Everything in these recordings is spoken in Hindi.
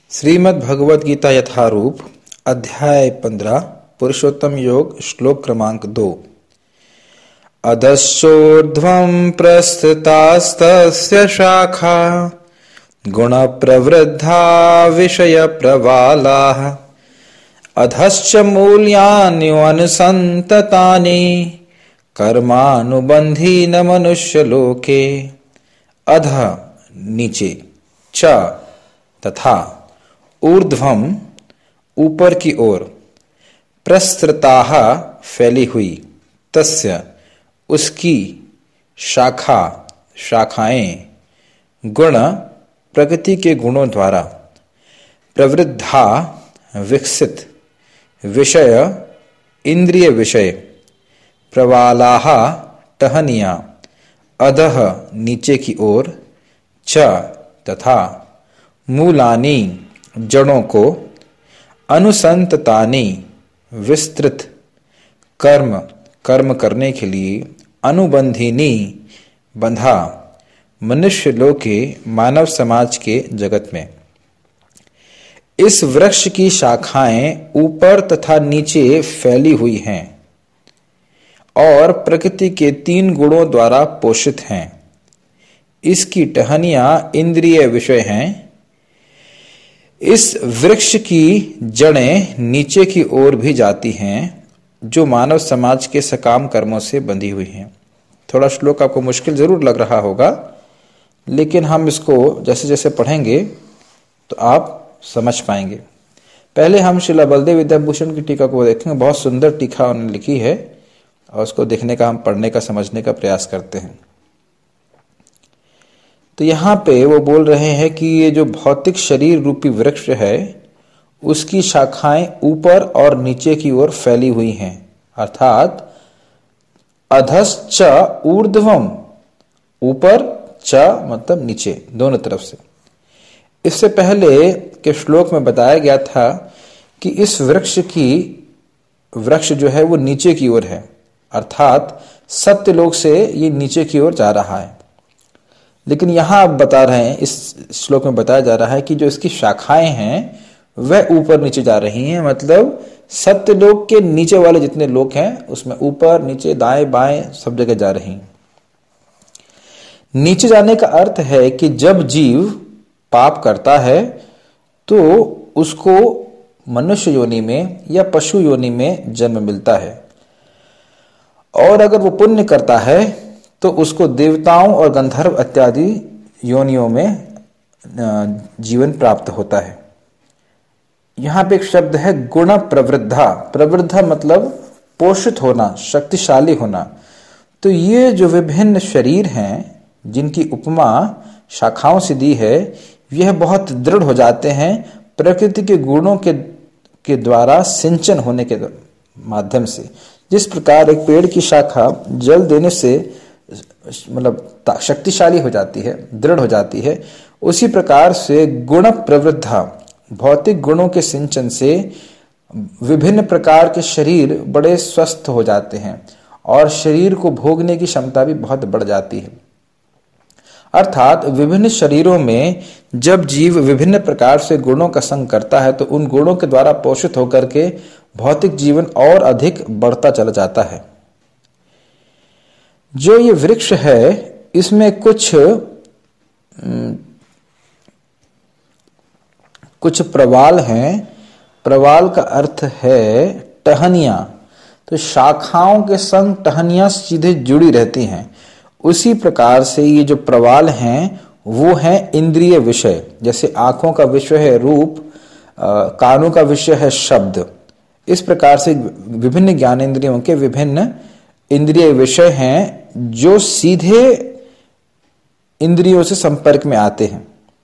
श्रीमद् भगवद गीता यथारूप अध्याय 15 पुरुषोत्तम योग श्लोक क्रमांक 2। अधश्चोर्ध्वं प्रस्थितास्तस्य शाखा गुण प्रवृद्धा विषय प्रवालाः अधश्च मूल्यान्युअनुसन्ततानि कर्मानुबन्धीन मनुष्यलोके। अध नीचे, च तथा, ऊर्ध्वम ऊपर की ओर, प्रसृताः फैली हुई, तस्य उसकी, शाखा शाखाएं, गुण प्रकृति के गुणों द्वारा, प्रवृद्धा विकसित, विषय इंद्रिय विषय, प्रवालाः टहनियां, अधः नीचे की ओर, च तथा, मूलानि जड़ों को, अनुसंततानि विस्तृत, कर्म करने के लिए, अनुबंधिनी बंधा, मनुष्य लोके मानव समाज के जगत में। इस वृक्ष की शाखाएं ऊपर तथा नीचे फैली हुई हैं और प्रकृति के 3 गुणों द्वारा पोषित हैं। इसकी टहनियां इंद्रिय विषय हैं। इस वृक्ष की जड़ें नीचे की ओर भी जाती हैं, जो मानव समाज के सकाम कर्मों से बंधी हुई हैं। थोड़ा श्लोक आपको मुश्किल जरूर लग रहा होगा, लेकिन हम इसको जैसे जैसे पढ़ेंगे तो आप समझ पाएंगे। पहले हम श्रील बलदेव विद्याभूषण की टीका को देखेंगे। बहुत सुंदर टीका उन्होंने लिखी है और उसको देखने का, हम पढ़ने का, समझने का प्रयास करते हैं। तो यहाँ पे वो बोल रहे हैं कि ये जो भौतिक शरीर रूपी वृक्ष है, उसकी शाखाएं ऊपर और नीचे की ओर फैली हुई हैं, अर्थात अधश्च ऊर्ध्वम, ऊपर, च मतलब नीचे, दोनों तरफ से। इससे पहले के श्लोक में बताया गया था कि इस वृक्ष जो है वो नीचे की ओर है, अर्थात सत्यलोक से ये नीचे की ओर जा रहा है। लेकिन यहां आप बता रहे हैं, इस श्लोक में बताया जा रहा है कि जो इसकी शाखाएं हैं वह ऊपर नीचे जा रही हैं, मतलब सत्यलोक के नीचे वाले जितने लोक हैं उसमें ऊपर नीचे दाएं बाएं सब जगह जा रही हैं। नीचे जाने का अर्थ है कि जब जीव पाप करता है तो उसको मनुष्य योनि में या पशु योनि में जन्म मिलता है, और अगर वो पुण्य करता है तो उसको देवताओं और गंधर्व इत्यादि योनियों में जीवन प्राप्त होता है। यहां पे एक शब्द है गुण प्रवृद्धा। प्रवृद्धा मतलब पोषित होना, शक्तिशाली होना। तो ये जो विभिन्न शरीर हैं जिनकी उपमा शाखाओं से दी है, यह बहुत दृढ़ हो जाते हैं प्रकृति के गुणों के द्वारा सिंचन होने के माध्यम से। जिस प्रकार एक पेड़ की शाखा जल देने से मतलब शक्तिशाली हो जाती है, दृढ़ हो जाती है, उसी प्रकार से गुण प्रवृद्धा, भौतिक गुणों के सिंचन से विभिन्न प्रकार के शरीर बड़े स्वस्थ हो जाते हैं और शरीर को भोगने की क्षमता भी बहुत बढ़ जाती है। अर्थात विभिन्न शरीरों में जब जीव विभिन्न प्रकार से गुणों का संग करता है तो उन गुणों के द्वारा पोषित होकर के भौतिक जीवन और अधिक बढ़ता चला जाता है। जो ये वृक्ष है इसमें कुछ प्रवाल हैं। प्रवाल का अर्थ है टहनियां। तो शाखाओं के संग टहनियां सीधे जुड़ी रहती हैं। उसी प्रकार से ये जो प्रवाल हैं वो हैं इंद्रिय विषय। जैसे आंखों का विषय है रूप, कानों का विषय है शब्द, इस प्रकार से विभिन्न ज्ञानेंद्रियों के विभिन्न इंद्रिय विषय हैं जो सीधे इंद्रियों से संपर्क में आते हैं।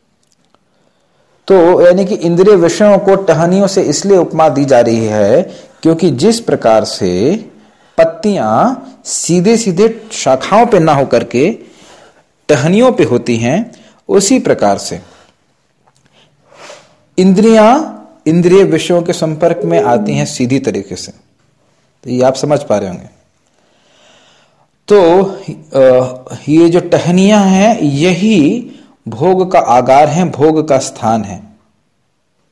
तो यानी कि इंद्रिय विषयों को टहनियों से इसलिए उपमा दी जा रही है क्योंकि जिस प्रकार से पत्तियां सीधे सीधे शाखाओं पे ना होकर के टहनियों पे होती हैं, उसी प्रकार से इंद्रिय विषयों के संपर्क में आती हैं सीधी तरीके से। तो ये आप समझ पा रहे होंगे। तो ये जो टहनियां हैं यही भोग का आगार है, भोग का स्थान है।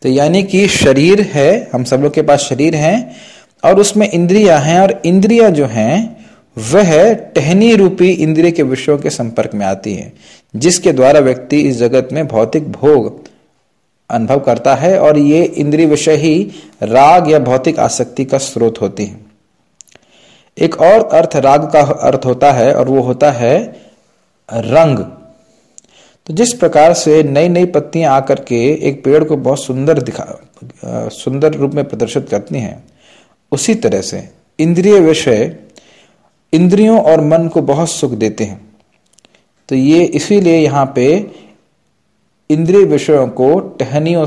तो यानी कि शरीर है, हम सब लोग के पास शरीर है और उसमें इंद्रियां हैं, और इंद्रियां जो हैं वह टहनी रूपी इंद्रिय के विषयों के संपर्क में आती है, जिसके द्वारा व्यक्ति इस जगत में भौतिक भोग अनुभव करता है, और ये इंद्रिय विषय ही राग या भौतिक आसक्ति का स्रोत होती है। एक और अर्थ राग का अर्थ होता है और वो होता है रंग। तो जिस प्रकार से नई नई पत्तियां आकर के एक पेड़ को बहुत सुंदर रूप में प्रदर्शित करती हैं, उसी तरह से इंद्रिय विषय इंद्रियों और मन को बहुत सुख देते हैं। तो ये इसीलिए यहाँ पे इंद्रिय विषयों को टहनियों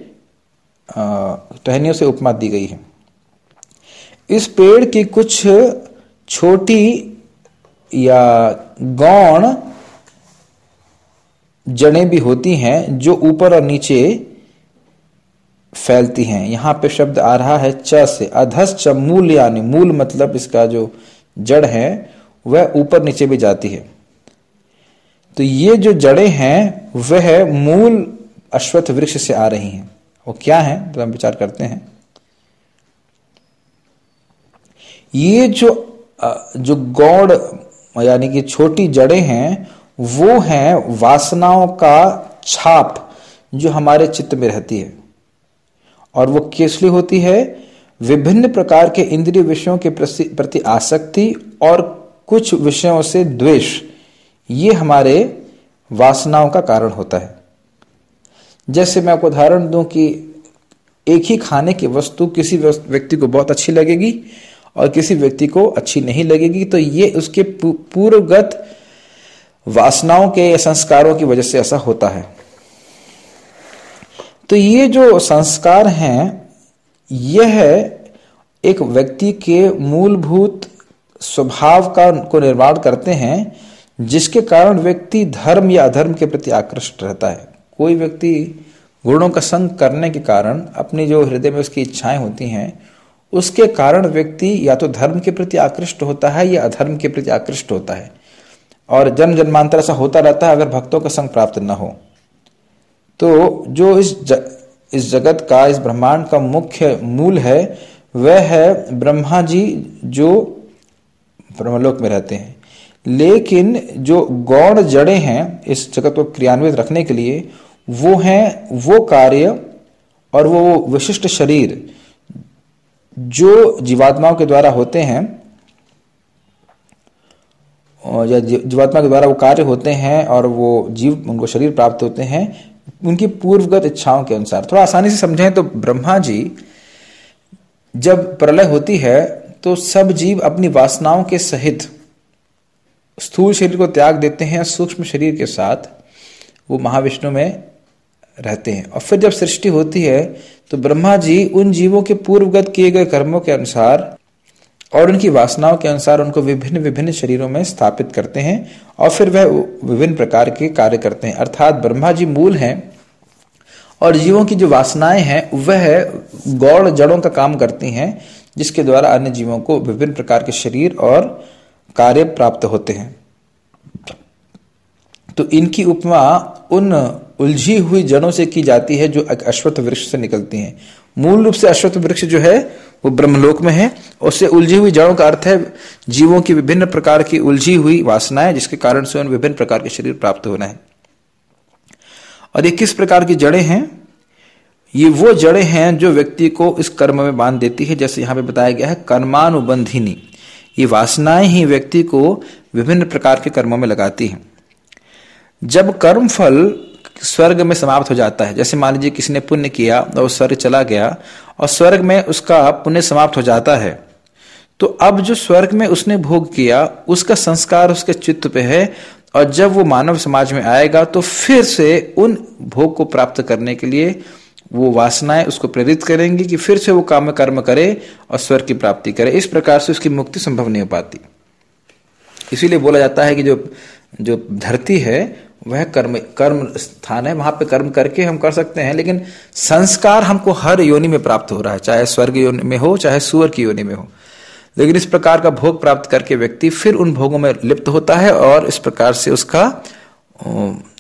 से उपमा दी गई है। इस पेड़ की कुछ छोटी या गौण जड़ें भी होती हैं जो ऊपर और नीचे फैलती हैं। यहां पे शब्द आ रहा है च से, अधश्च मूल, यानी मूल मतलब इसका जो जड़ है वह ऊपर नीचे भी जाती है। तो ये जो जड़ें हैं वह मूल अश्वत्थ वृक्ष से आ रही हैं। वो क्या है तो हम विचार करते हैं। ये जो गौड़ यानी कि छोटी जड़ें हैं वो हैं वासनाओं का छाप जो हमारे चित्त में रहती है, और वो किसलिए होती है? विभिन्न प्रकार के इंद्रिय विषयों के प्रति आसक्ति और कुछ विषयों से द्वेष, ये हमारे वासनाओं का कारण होता है। जैसे मैं आपको उदाहरण दूं कि एक ही खाने की वस्तु किसी व्यक्ति को बहुत अच्छी लगेगी और किसी व्यक्ति को अच्छी नहीं लगेगी, तो ये उसके पूर्वगत वासनाओं के या संस्कारों की वजह से ऐसा होता है। तो ये जो संस्कार हैं यह एक व्यक्ति के मूलभूत स्वभाव को निर्माण करते हैं, जिसके कारण व्यक्ति धर्म या अधर्म के प्रति आकृष्ट रहता है। कोई व्यक्ति गुणों का संग करने के कारण अपनी जो हृदय में उसकी इच्छाएं होती हैं, उसके कारण व्यक्ति या तो धर्म के प्रति आकृष्ट होता है या अधर्म के प्रति आकृष्ट होता है, और जन्म जन्मांतर ऐसा होता रहता है अगर भक्तों का संग प्राप्त न हो। तो जो इस जगत का, इस ब्रह्मांड का मुख्य मूल है वह है ब्रह्मा जी जो ब्रह्मलोक में रहते हैं। लेकिन जो गौण जड़ें हैं इस जगत को क्रियान्वित रखने के लिए, वो हैं वो कार्य और वो विशिष्ट शरीर जो जीवात्माओं के द्वारा होते हैं, या जीवात्मा के द्वारा वो कार्य होते हैं और वो जीव उनको शरीर प्राप्त होते हैं उनकी पूर्वगत इच्छाओं के अनुसार। थोड़ा आसानी से समझें तो ब्रह्मा जी जब प्रलय होती है तो सब जीव अपनी वासनाओं के सहित स्थूल शरीर को त्याग देते हैं, सूक्ष्म शरीर के साथ वो महाविष्णु में रहते हैं। और फिर जब सृष्टि होती है तो ब्रह्मा जी उन जीवों के पूर्वगत किए गए कर्मों के अनुसार और उनकी वासनाओं के अनुसार उनको विभिन्न विभिन्न शरीरों में स्थापित करते हैं, और फिर वह विभिन्न प्रकार के कार्य करते हैं। अर्थात ब्रह्मा जी मूल हैं और जीवों की जो वासनाएं हैं वह गौड़ जड़ों का काम करती हैं, जिसके द्वारा अन्य जीवों को विभिन्न प्रकार के शरीर और कार्य प्राप्त होते हैं। तो इनकी उपमा उन उलझी हुई जड़ों से की जाती है जो अश्वत्थ वृक्ष से निकलती हैं। मूल रूप से अश्वत्थ वृक्ष जो है वो ब्रह्मलोक में है, उससे उलझी हुई जड़ों का अर्थ है जीवों की विभिन्न प्रकार की उलझी हुई वासनाएं, जिसके कारण से उन विभिन्न प्रकार के शरीर प्राप्त होना है। और ये किस प्रकार की जड़ें हैं? ये वो जड़ें हैं जो व्यक्ति को इस कर्म में बांध देती है। जैसे यहाँ पे बताया गया है कर्मानुबंधिनी, ये वासनाएं ही व्यक्ति को विभिन्न प्रकार के कर्मों में लगाती हैं। जब कर्म फल स्वर्ग में समाप्त हो जाता है, जैसे मान लीजिए किसी ने पुण्य किया और स्वर्ग चला गया और स्वर्ग में उसका पुण्य समाप्त हो जाता है, तो अब जो स्वर्ग में उसने भोग किया उसका संस्कार उसके चित्त पे है, और जब वो मानव समाज में आएगा तो फिर से उन भोग को प्राप्त करने के लिए वो वासनाएं उसको प्रेरित करेंगी कि फिर से वो कर्म करे और स्वर्ग की प्राप्ति करे। इस प्रकार से उसकी मुक्ति संभव नहीं हो पाती। इसीलिए बोला जाता है कि जो धरती है वह कर्म स्थान है, वहां पे कर्म करके हम कर सकते हैं, लेकिन संस्कार हमको हर योनि में प्राप्त हो रहा है, चाहे स्वर्ग योनि में हो चाहे सूअर की योनि में हो। लेकिन इस प्रकार का भोग प्राप्त करके व्यक्ति फिर उन भोगों में लिप्त होता है और इस प्रकार से उसका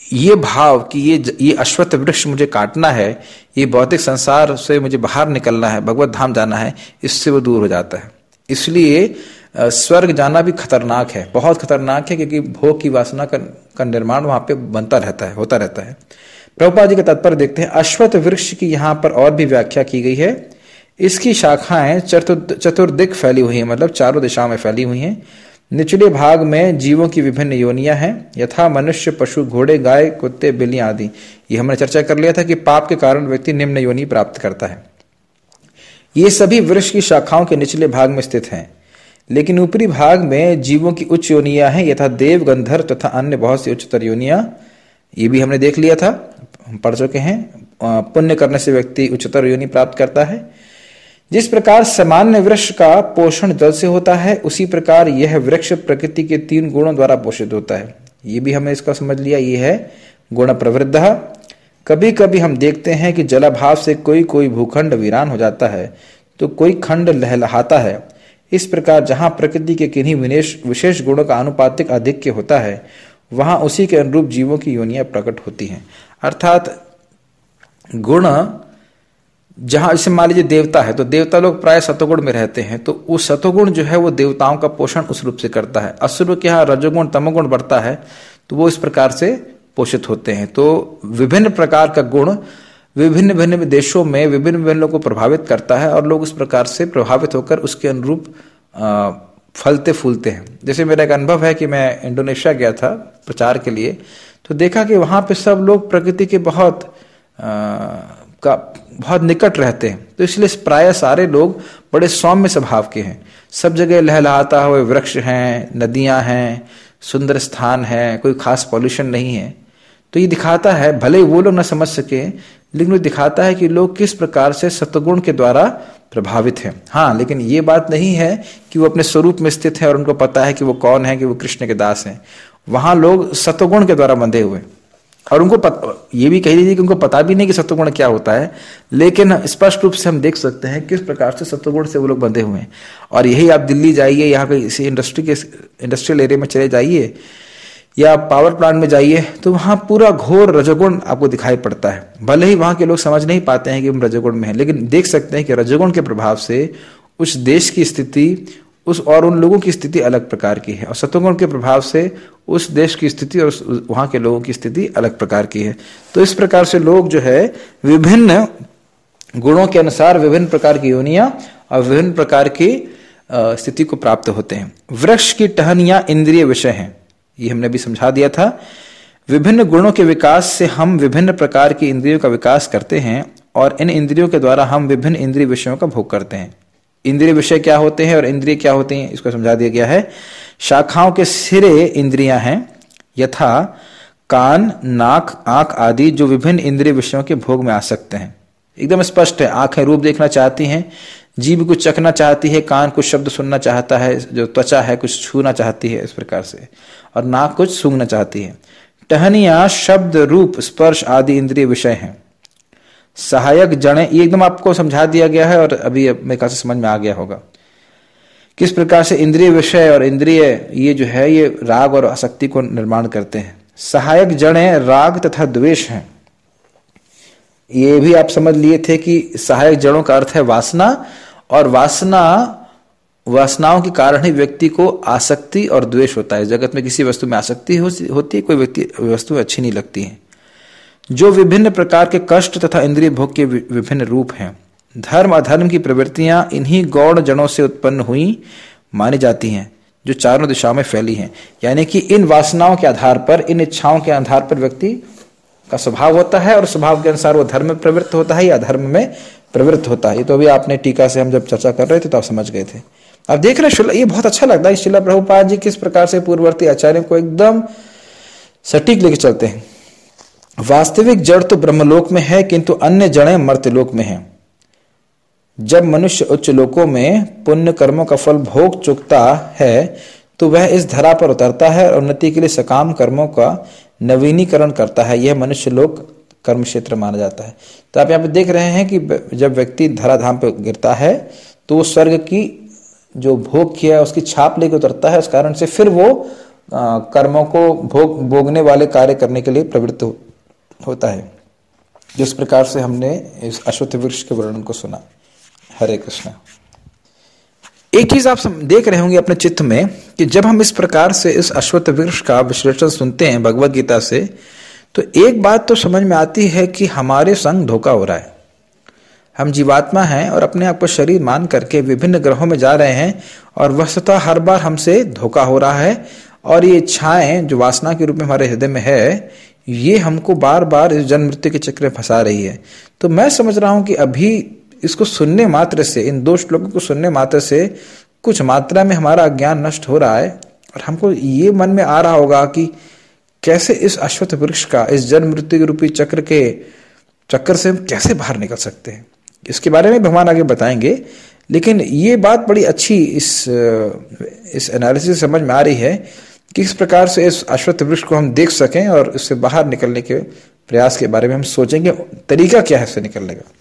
ये भाव कि ये अश्वत्थ वृक्ष मुझे काटना है, ये भौतिक संसार से मुझे बाहर निकलना है, भगवत धाम जाना है, इससे वो दूर हो जाता है। इसलिए स्वर्ग जाना भी खतरनाक है, बहुत खतरनाक है, क्योंकि भोग की वासना का निर्माण वहां पे बनता रहता है, होता रहता है। प्रभुपाद जी का तात्पर्य देखते हैं। अश्वत्थ वृक्ष की यहाँ पर और भी व्याख्या की गई है। इसकी शाखाएं चतुर्दिक फैली हुई हैं, मतलब चारों दिशाओं में फैली हुई हैं। निचले भाग में जीवों की विभिन्न योनियां हैं, यथा मनुष्य, पशु, घोड़े, गाय, कुत्ते, बिल्लियां आदि। ये हमने चर्चा कर लिया था कि पाप के कारण व्यक्ति निम्न योनि प्राप्त करता है। ये सभी वृक्ष की शाखाओं के निचले भाग में स्थित हैं, लेकिन ऊपरी भाग में जीवों की उच्च योनियां हैं, यथा देव, गंधर्व तथा अन्य बहुत सी उच्चतर योनियां। ये भी हमने देख लिया था, हम पढ़ चुके हैं। पुण्य करने से व्यक्ति उच्चतर योनि प्राप्त करता है। जिस प्रकार सामान्य वृक्ष का पोषण जल से होता है, उसी प्रकार यह वृक्ष प्रकृति के 3 गुणों द्वारा पोषित होता है। ये भी हमने इसका समझ लिया, ये है गुण प्रवृद्धः। कभी कभी हम देखते हैं कि जलाभाव से कोई कोई भूखंड वीरान हो जाता है, तो कोई खंड लहलहाता है। इस प्रकार जहां प्रकृति के किन्हीं विशेष गुणों का आनुपातिक आधिक्य होता है, वहां उसी के अनुरूप जीवों की योनियां प्रकट होती हैं। अर्थात गुण, जहां जैसे मान लीजिए देवता है, तो देवता लोग प्राय सतोगुण में रहते हैं, तो वो सतोगुण जो है वो देवताओं का पोषण उस रूप से करता है। असुर के यहाँ रजोगुण तमोगुण बढ़ता है, तो वो इस प्रकार से पोषित होते हैं। तो विभिन्न प्रकार का गुण विभिन्न भिन्न देशों में विभिन्न विभिन्न लोगों को प्रभावित करता है, और लोग इस प्रकार से प्रभावित होकर उसके अनुरूप फलते फूलते हैं। जैसे मेरा एक अनुभव है कि मैं इंडोनेशिया गया था प्रचार के लिए, तो देखा कि वहां पे सब लोग प्रकृति के बहुत निकट रहते हैं, तो इसलिए प्राय सारे लोग बड़े सौम्य स्वभाव के हैं। सब जगह लहलहाता हुए वृक्ष हैं, नदियां हैं, सुंदर स्थान है, कोई खास पॉल्यूशन नहीं है। तो ये दिखाता है, भले वो लोग न समझ सके, लेकिन वो दिखाता है कि लोग किस प्रकार से सत्वगुण के द्वारा प्रभावित हैं। हाँ, लेकिन ये बात नहीं है कि वो अपने स्वरूप में स्थित है और उनको पता है कि वो कौन है, कि वो कृष्ण के दास हैं। वहां लोग सत्वगुण के द्वारा बंधे हुए, और उनको ये भी कह लीजिए कि उनको पता भी नहीं कि सत्वगुण क्या होता है, लेकिन स्पष्ट रूप से हम देख सकते हैं किस प्रकार से सत्वगुण से वो लोग बंधे हुए हैं। और यही आप दिल्ली जाइए, यहाँ पे इसी इंडस्ट्रियल एरिया में चले जाइए या पावर प्लांट में जाइए, तो वहां पूरा घोर रजोगुण आपको दिखाई पड़ता है। भले ही वहां के लोग समझ नहीं पाते हैं कि हम रजोगुण में हैं, लेकिन देख सकते हैं कि रजोगुण के प्रभाव से उस देश की स्थिति और उन लोगों की स्थिति अलग प्रकार की है, और सत्वगुण के प्रभाव से उस देश की स्थिति और वहां के लोगों की स्थिति अलग प्रकार की है। तो इस प्रकार से लोग जो है विभिन्न गुणों के अनुसार विभिन्न प्रकार की योनियां और विभिन्न प्रकार की स्थिति को प्राप्त होते हैं। वृक्ष की टहनियां इंद्रिय विषय हैं, ये हमने भी समझा दिया था। विभिन्न गुणों के विकास से हम विभिन्न प्रकार की इंद्रियों का विकास करते हैं, और इन इंद्रियों के द्वारा हम विभिन्न इंद्रिय विषयों का भोग करते हैं। इंद्रिय विषय क्या होते हैं और इंद्रिय क्या होते हैं, इसको समझा दिया गया है। शाखाओं के सिरे इंद्रियां हैं, यथा कान, नाक, आंख आदि, जो विभिन्न इंद्रिय विषयों के भोग में आ सकते हैं। एकदम स्पष्ट है। आंखें रूप देखना चाहती हैं, जीभ कुछ चखना चाहती है, कान कुछ शब्द सुनना चाहता है, जो त्वचा है कुछ छूना चाहती है, इस प्रकार से, और नाक कुछ सूंघना चाहती है। टहनियां शब्द, रूप, स्पर्श आदि इंद्रिय विषय हैं। सहायक जड़ें, ये एकदम आपको समझा दिया गया है, और अभी मेरे ख्याल से समझ में आ गया होगा किस प्रकार से इंद्रिय विषय और इंद्रिय ये जो है ये राग और आसक्ति को निर्माण करते हैं। सहायक जड़ें राग तथा द्वेष हैं। ये भी आप समझ लिए थे कि सहायक जड़ों का अर्थ है वासना, और वासनाओं के कारण ही व्यक्ति को आसक्ति और द्वेष होता है। जगत में किसी वस्तु में आसक्ति होती है, कोई वस्तु अच्छी नहीं लगती है। जो विभिन्न प्रकार के कष्ट तथा इंद्रिय भोग के विभिन्न रूप हैं। धर्म अधर्म की प्रवृत्तियां इन्हीं गौण जड़ों से उत्पन्न हुई मानी जाती हैं, जो चारों दिशाओं में फैली हैं। यानी कि इन वासनाओं के आधार पर, इन इच्छाओं के आधार पर व्यक्ति का स्वभाव होता है, और स्वभाव के अनुसार वो धर्म में प्रवृत्त होता है या अधर्म में प्रवृत्त होता है। ये तो अभी आपने टीका से हम जब चर्चा कर रहे थे तो आप समझ गए थे। आप देख रहे हैं, ये बहुत अच्छा लगता है, श्रील प्रभुपाद जी किस प्रकार से पूर्ववर्ती आचार्यों को एकदम सटीक लेके चलते हैं। वास्तविक जड़ तो ब्रह्मलोक में है, किंतु अन्य जड़ें मर्त्यलोक में हैं। जब मनुष्य उच्च लोकों में पुण्य कर्मों का फल भोग चुकता है, तो वह इस धरा पर उतरता है और उन्नति के लिए सकाम कर्मों का नवीनीकरण करता है। यह मनुष्य लोक कर्म क्षेत्र माना जाता है। तो आप यहाँ पे देख रहे हैं कि जब व्यक्ति धराधाम पे गिरता है, तो वो स्वर्ग की जो भोग किया है उसकी छाप लेके उतरता है। उस कारण से फिर वो कर्मों को भोगने वाले कार्य करने के लिए प्रवृत्त होता है। जिस प्रकार से हमने इस अश्वत्थ वृक्ष के वर्णन को सुना। हरे कृष्ण। एक चीज आप देख रहे होंगे अपने चित्त में कि जब हम इस प्रकार से इस अश्वत्थ वृक्ष का विश्लेषण सुनते हैं भगवत गीता से, तो एक बात तो समझ में आती है कि हमारे संग धोखा हो रहा है। हम जीवात्मा हैं और अपने आप को शरीर मान करके विभिन्न ग्रहों में जा रहे हैं और वस्तुतः हर बार हमसे धोखा हो रहा है। और ये इच्छाएं जो वासना के रूप में हमारे हृदय में है, ये हमको बार बार इस जन्म मृत्यु के चक्र में फंसा रही है। तो मैं समझ रहा हूं कि अभी इसको सुनने मात्र से, इन दो श्लोकों को सुनने मात्र से कुछ मात्रा में हमारा अज्ञान नष्ट हो रहा है और हमको ये मन में आ रहा होगा कि कैसे इस अश्वत्थ वृक्ष का, इस जन्म मृत्यु के रूपी चक्कर से हम कैसे बाहर निकल सकते हैं। इसके बारे में भगवान आगे बताएंगे, लेकिन ये बात बड़ी अच्छी इस एनालिसिस समझ में आ रही है कि किस प्रकार से इस अश्वत्थ वृक्ष को हम देख सकें और इससे बाहर निकलने के प्रयास के बारे में हम सोचेंगे, तरीका क्या है इससे निकलने का।